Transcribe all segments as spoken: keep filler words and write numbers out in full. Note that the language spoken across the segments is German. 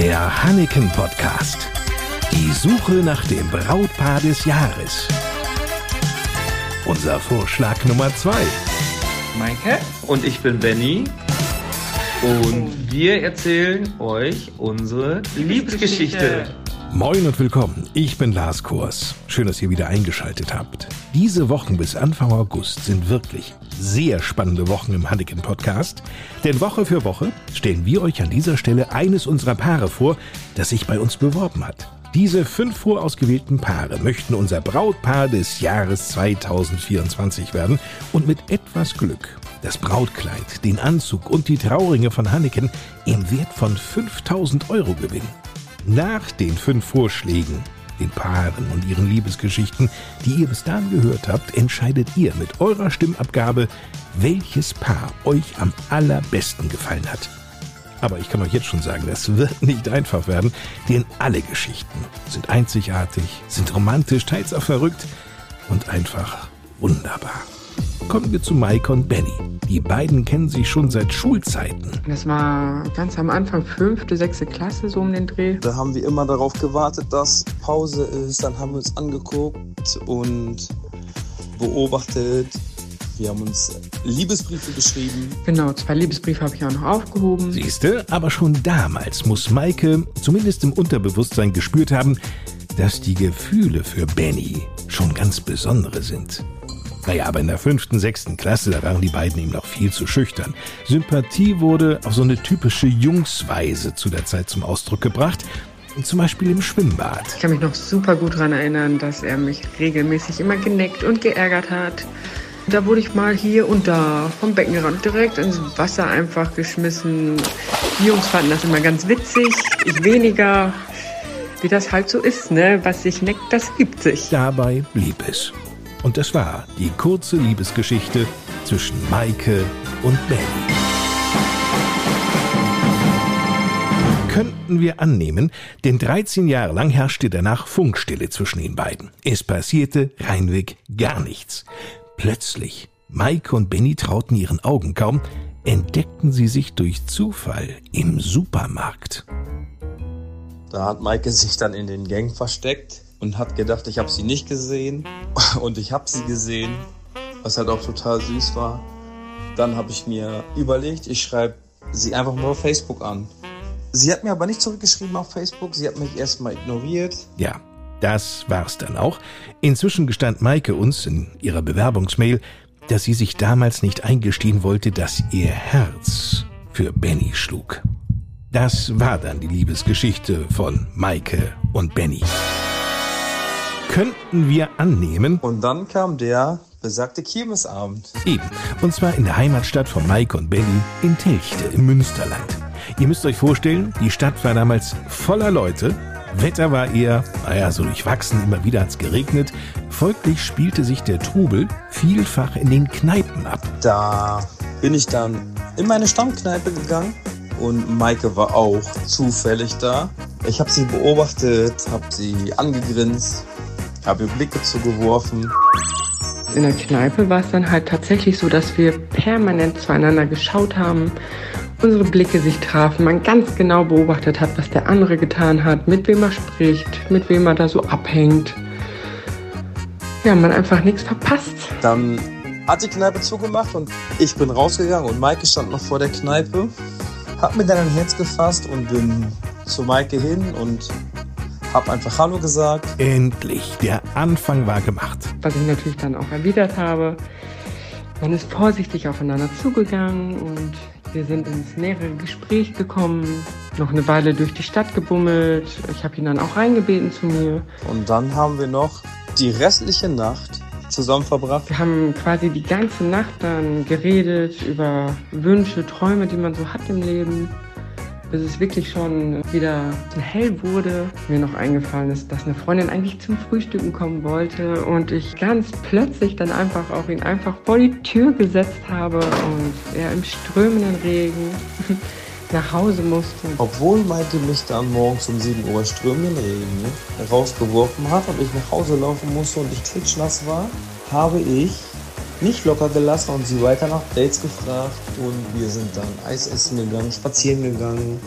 Der Hanneken Podcast. Die Suche nach dem Brautpaar des Jahres. Unser Vorschlag Nummer zwei. Maike und ich bin Benny und wir erzählen euch unsere Liebesgeschichte. Moin und willkommen, ich bin Lars Kors. Schön, dass ihr wieder eingeschaltet habt. Diese Wochen bis Anfang August sind wirklich sehr spannende Wochen im Hanneken Podcast. Denn Woche für Woche stellen wir euch an dieser Stelle eines unserer Paare vor, das sich bei uns beworben hat. Diese fünf vorausgewählten Paare möchten unser Brautpaar des Jahres zweitausendvierundzwanzig werden und mit etwas Glück das Brautkleid, den Anzug und die Trauringe von Hanneken im Wert von fünftausend Euro gewinnen. Nach den fünf Vorschlägen, den Paaren und ihren Liebesgeschichten, die ihr bis dahin gehört habt, entscheidet ihr mit eurer Stimmabgabe, welches Paar euch am allerbesten gefallen hat. Aber ich kann euch jetzt schon sagen, das wird nicht einfach werden, denn alle Geschichten sind einzigartig, sind romantisch, teils auch verrückt und einfach wunderbar. Kommen wir zu Maike und Benny. Die beiden kennen sich schon seit Schulzeiten. Das war ganz am Anfang, fünfte, sechste Klasse, so um den Dreh. Da haben wir immer darauf gewartet, dass Pause ist. Dann haben wir uns angeguckt und beobachtet. Wir haben uns Liebesbriefe geschrieben. Genau, zwei Liebesbriefe habe ich auch noch aufgehoben. Siehste, aber schon damals muss Maike zumindest im Unterbewusstsein gespürt haben, dass die Gefühle für Benny schon ganz besondere sind. Naja, aber in der fünften, sechsten Klasse, da waren die beiden ihm noch viel zu schüchtern. Sympathie wurde auf so eine typische Jungsweise zu der Zeit zum Ausdruck gebracht. Zum Beispiel im Schwimmbad. Ich kann mich noch super gut daran erinnern, dass er mich regelmäßig immer geneckt und geärgert hat. Da wurde ich mal hier und da vom Beckenrand direkt ins Wasser einfach geschmissen. Die Jungs fanden das immer ganz witzig, ich weniger. Wie das halt so ist, ne? Was sich neckt, das gibt sich. Dabei blieb es. Und das war die kurze Liebesgeschichte zwischen Maike und Benny. Könnten wir annehmen, denn dreizehn Jahre lang herrschte danach Funkstille zwischen den beiden. Es passierte reinweg gar nichts. Plötzlich, Maike und Benny trauten ihren Augen kaum, entdeckten sie sich durch Zufall im Supermarkt. Da hat Maike sich dann in den Gang versteckt und hat gedacht, ich habe sie nicht gesehen. Und ich habe sie gesehen, was halt auch total süß war. Dann habe ich mir überlegt, ich schreibe sie einfach mal auf Facebook an. Sie hat mir aber nicht zurückgeschrieben auf Facebook, sie hat mich erstmal ignoriert. Ja, das war's dann auch. Inzwischen gestand Maike uns in ihrer Bewerbungsmail, dass sie sich damals nicht eingestehen wollte, dass ihr Herz für Benny schlug. Das war dann die Liebesgeschichte von Maike und Benny. Könnten wir annehmen... Und dann kam der besagte Kirmesabend. Eben, und zwar in der Heimatstadt von Maike und Benny in Telchte im Münsterland. Ihr müsst euch vorstellen, die Stadt war damals voller Leute. Wetter war eher, naja, so durchwachsen, immer wieder hat's geregnet. Folglich spielte sich der Trubel vielfach in den Kneipen ab. Da bin ich dann in meine Stammkneipe gegangen und Maike war auch zufällig da. Ich habe sie beobachtet, habe sie angegrinst, habe ihr Blicke zugeworfen. In der Kneipe war es dann halt tatsächlich so, dass wir permanent zueinander geschaut haben, unsere Blicke sich trafen, man ganz genau beobachtet hat, was der andere getan hat, mit wem er spricht, mit wem er da so abhängt. Ja, man einfach nichts verpasst. Dann hat die Kneipe zugemacht und ich bin rausgegangen und Maike stand noch vor der Kneipe, hab mir dann ein Herz gefasst und bin zu Maike hin und hab einfach Hallo gesagt. Endlich, der Anfang war gemacht. Was ich natürlich dann auch erwidert habe. Man ist vorsichtig aufeinander zugegangen und wir sind ins nähere Gespräch gekommen. Noch eine Weile durch die Stadt gebummelt. Ich habe ihn dann auch reingebeten zu mir. Und dann haben wir noch die restliche Nacht zusammen verbracht. Wir haben quasi die ganze Nacht dann geredet über Wünsche, Träume, die man so hat im Leben. Bis es wirklich schon wieder hell wurde. Mir noch eingefallen ist, dass eine Freundin eigentlich zum Frühstücken kommen wollte und ich ganz plötzlich dann einfach auch ihn einfach vor die Tür gesetzt habe und er im strömenden Regen nach Hause musste. Obwohl Maike mich dann morgens um sieben Uhr strömenden Regen rausgeworfen hat und ich nach Hause laufen musste und ich klitschnass war, habe ich nicht locker gelassen und sie weiter nach Dates gefragt und wir sind dann Eis essen gegangen, spazieren gegangen,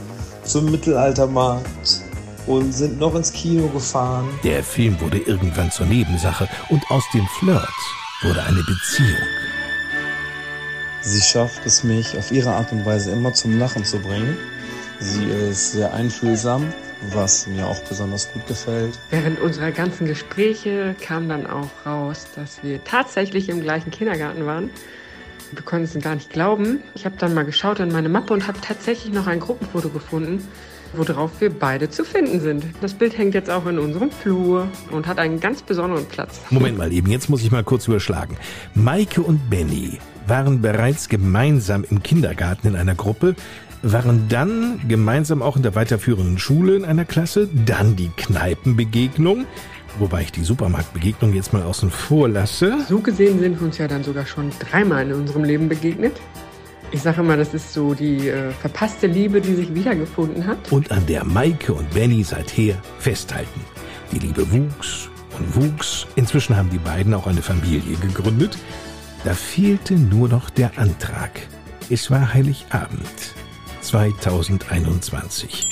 zum Mittelaltermarkt und sind noch ins Kino gefahren. Der Film wurde irgendwann zur Nebensache und aus dem Flirt wurde eine Beziehung. Sie schafft es, mich auf ihre Art und Weise immer zum Lachen zu bringen. Sie ist sehr einfühlsam, was mir auch besonders gut gefällt. Während unserer ganzen Gespräche kam dann auch raus, dass wir tatsächlich im gleichen Kindergarten waren. Wir konnten es gar nicht glauben. Ich habe dann mal geschaut in meine Mappe und habe tatsächlich noch ein Gruppenfoto gefunden, worauf wir beide zu finden sind. Das Bild hängt jetzt auch in unserem Flur und hat einen ganz besonderen Platz. Moment mal eben, jetzt muss ich mal kurz überschlagen. Maike und Benny waren bereits gemeinsam im Kindergarten in einer Gruppe, waren dann gemeinsam auch in der weiterführenden Schule in einer Klasse, dann die Kneipenbegegnung, wobei ich die Supermarktbegegnung jetzt mal außen vor lasse. So gesehen sind wir uns ja dann sogar schon dreimal in unserem Leben begegnet. Ich sage immer, das ist so die äh, verpasste Liebe, die sich wiedergefunden hat. Und an der Maike und Benny seither festhalten. Die Liebe wuchs und wuchs. Inzwischen haben die beiden auch eine Familie gegründet. Da fehlte nur noch der Antrag. Es war Heiligabend zweitausendeinundzwanzig.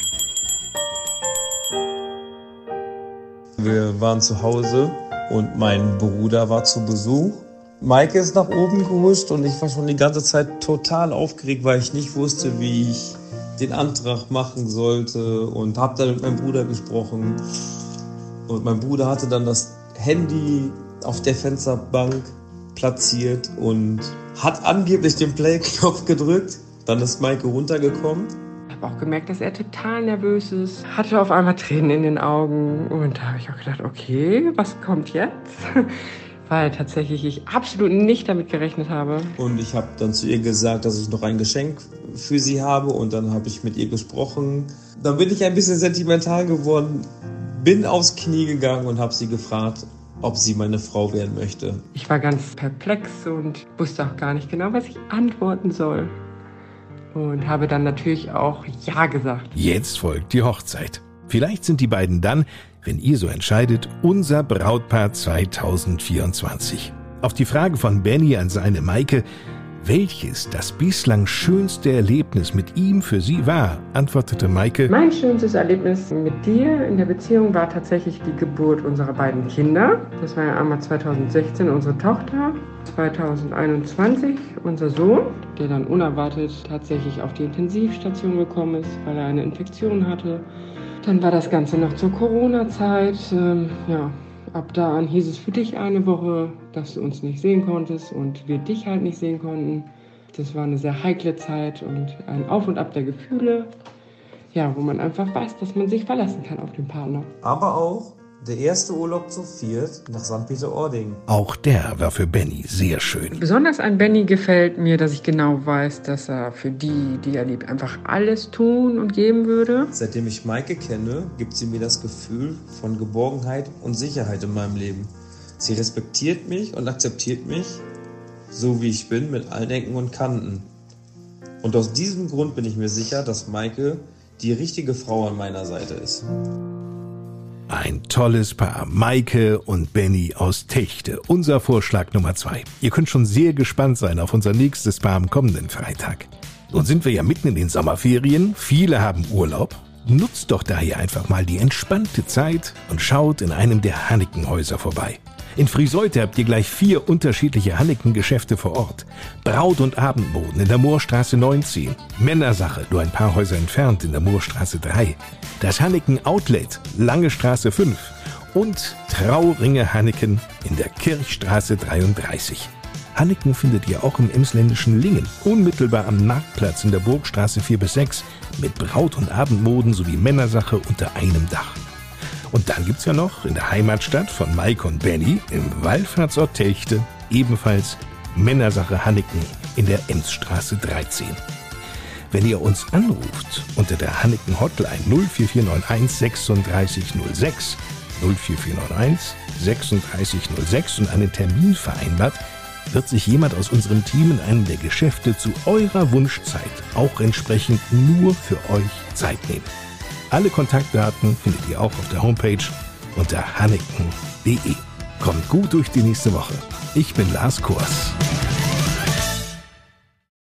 Wir waren zu Hause und mein Bruder war zu Besuch. Maike ist nach oben gehuscht und ich war schon die ganze Zeit total aufgeregt, weil ich nicht wusste, wie ich den Antrag machen sollte und habe dann mit meinem Bruder gesprochen. Und mein Bruder hatte dann das Handy auf der Fensterbank platziert und hat angeblich den Play-Knopf gedrückt. Dann ist Maike runtergekommen. Ich habe auch gemerkt, dass er total nervös ist. Hatte auf einmal Tränen in den Augen. Und da habe ich auch gedacht, okay, was kommt jetzt? Weil tatsächlich ich absolut nicht damit gerechnet habe. Und ich habe dann zu ihr gesagt, dass ich noch ein Geschenk für sie habe. Und dann habe ich mit ihr gesprochen. Dann bin ich ein bisschen sentimental geworden, bin aufs Knie gegangen und habe sie gefragt, ob sie meine Frau werden möchte. Ich war ganz perplex und wusste auch gar nicht genau, was ich antworten soll. Und habe dann natürlich auch Ja gesagt. Jetzt folgt die Hochzeit. Vielleicht sind die beiden dann, wenn ihr so entscheidet, unser Brautpaar zweitausendvierundzwanzig. Auf die Frage von Benny an seine Maike, welches das bislang schönste Erlebnis mit ihm für sie war, antwortete Maike: Mein schönstes Erlebnis mit dir in der Beziehung war tatsächlich die Geburt unserer beiden Kinder. Das war ja einmal zweitausendsechzehn unsere Tochter, zweitausendeinundzwanzig unser Sohn, der dann unerwartet tatsächlich auf die Intensivstation gekommen ist, weil er eine Infektion hatte. Dann war das Ganze noch zur Corona-Zeit. Ähm, ja, ab da an hieß es für dich eine Woche, dass du uns nicht sehen konntest und wir dich halt nicht sehen konnten. Das war eine sehr heikle Zeit und ein Auf und Ab der Gefühle. Ja, wo man einfach weiß, dass man sich verlassen kann auf den Partner. Aber auch der erste Urlaub zu viert nach Sankt Peter-Ording. Auch der war für Benny sehr schön. Besonders an Benny gefällt mir, dass ich genau weiß, dass er für die, die er liebt, einfach alles tun und geben würde. Seitdem ich Maike kenne, gibt sie mir das Gefühl von Geborgenheit und Sicherheit in meinem Leben. Sie respektiert mich und akzeptiert mich, so wie ich bin, mit allen Ecken und Kanten. Und aus diesem Grund bin ich mir sicher, dass Maike die richtige Frau an meiner Seite ist. Ein tolles Paar, Maike und Benny aus Techte, unser Vorschlag Nummer zwei. Ihr könnt schon sehr gespannt sein auf unser nächstes Paar am kommenden Freitag. Nun sind wir ja mitten in den Sommerferien, viele haben Urlaub. Nutzt doch daher einfach mal die entspannte Zeit und schaut in einem der Hanneken-Häuser vorbei. In Friseute habt ihr gleich vier unterschiedliche Hanneken-Geschäfte vor Ort. Braut- und Abendmoden in der Moorstraße neunzehn. Männersache nur ein paar Häuser entfernt in der Moorstraße drei. Das Hanneken Outlet, Lange Straße fünf. Und Trauringe Hanneken in der Kirchstraße dreiunddreißig. Hanneken findet ihr auch im emsländischen Lingen, unmittelbar am Marktplatz in der Burgstraße vier bis sechs, mit Braut- und Abendmoden sowie Männersache unter einem Dach. Und dann gibt's ja noch in der Heimatstadt von Maike und Benny im Wallfahrtsort Techte ebenfalls Männersache Hanneken in der Emsstraße dreizehn. Wenn ihr uns anruft unter der Hanneken Hotline null vier vier neun eins sechsunddreißig null sechs, null vier vier neun eins sechsunddreißig null sechs und einen Termin vereinbart, wird sich jemand aus unserem Team in einem der Geschäfte zu eurer Wunschzeit auch entsprechend nur für euch Zeit nehmen. Alle Kontaktdaten findet ihr auch auf der Homepage unter hanneken punkt de. Kommt gut durch die nächste Woche. Ich bin Lars Kurs.